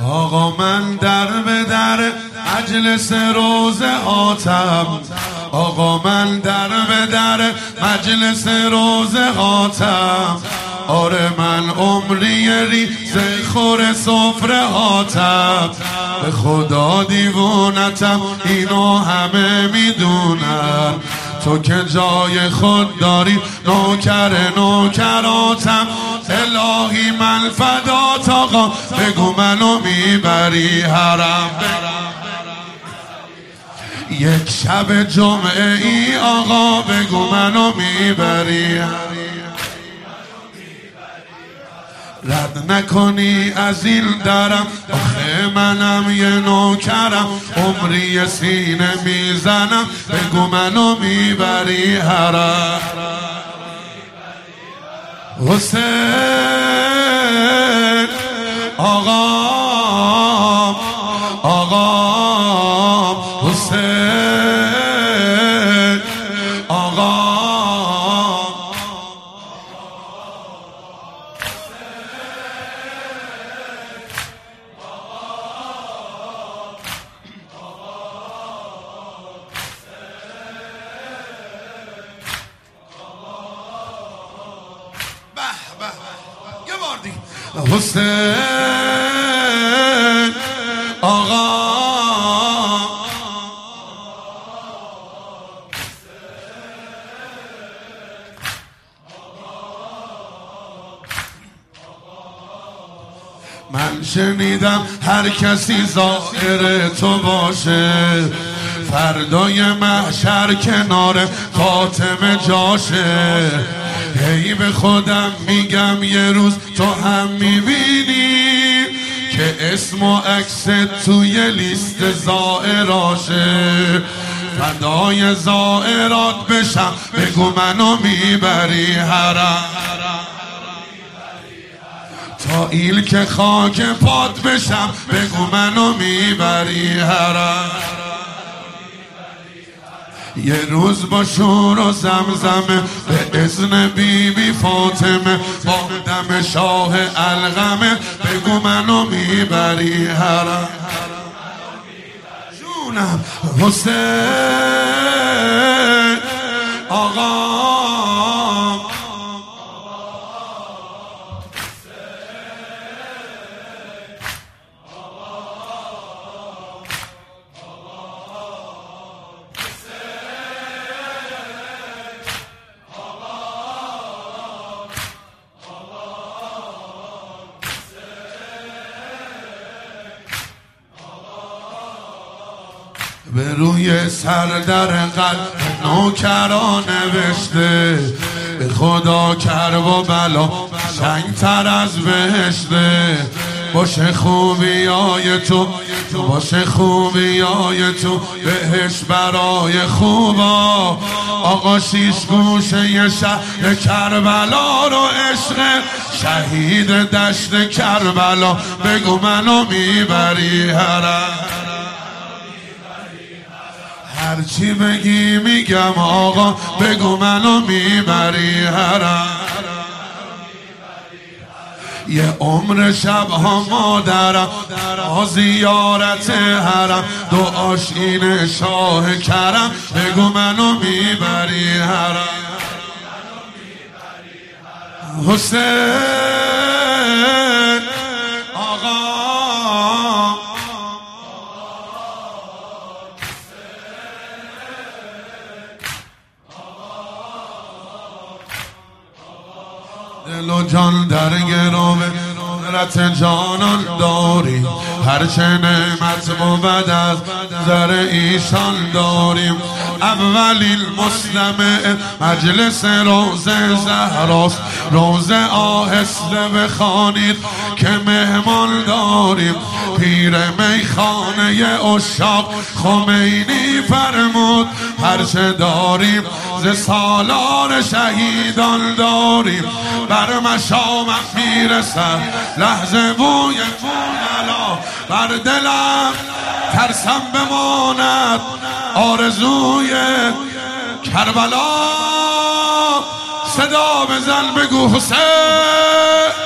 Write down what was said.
آقا من در به در مجلس روز حاتم، آقا من در به در مجلس روز حاتم. آره من عمری ریزه خور سفره حاتم، به خدا دیوونتم اینو همه میدونن. تو که جای خود داری نوکر نوکراتم، الهی من فدات آقا بگو منو میبری حرم. یک شب جمعه ای آقا بگو منو میبری، رد نکنی از این درم. آخه منم یه نوکرم، عمری سینه میزنم، بگو منو میبری حرم. حسین آقا، آقا حسین آقا، یه بار دیگه حسین آقا، من شنیدم هر کسی ظاهر تو باشه، فردای محشر کنار فاطمه جاشه. هی به خودم میگم یه روز تو هم میبینی که اسم و عکس توی لیست زائراشه. فدای زائرات بشم بگو منو میبری حرم، تا ایل که خاک پات بشم بگو منو میبری حرم. یه روز با شور و زمزمه به اذن بیبی فاطمه، با دم شاه القمه بگو منو میبری حرم. جونم حسین آقا، به روی سر در قلب نوکران نوشته، به خدا کرب و بلا شنگ تر از بهشته. باشه خوبیای تو، باشه خوبیای تو، بهش برای خوبا. آقا شیش گوشه شهر کربلا رو عشق شهید دشت کربلا بگو منو میبری حرم. هرچی بگی میگم آقا بگو منو میبری حرم. یه عمر شبها مادرم زیارت حرم، دعاش این شاه کرم بگو منو میبری حرم. حسین آقا، دل و جان در گروه رت جانان داریم، هرچه نعمت بود از نظر ایشان داریم. اولین مسلم مجلس روز زهراست، روز آهسته بخوانید که مهمان داریم. پیر میخانه عشاق خمینی فرمود، هرچه داریم ز سالار شهیدان داریم. بر مشامم میرسد لحظه بوی فولا، بر دلم ترسم بماند آرزوی کربلا. صدا بزن بگو حسین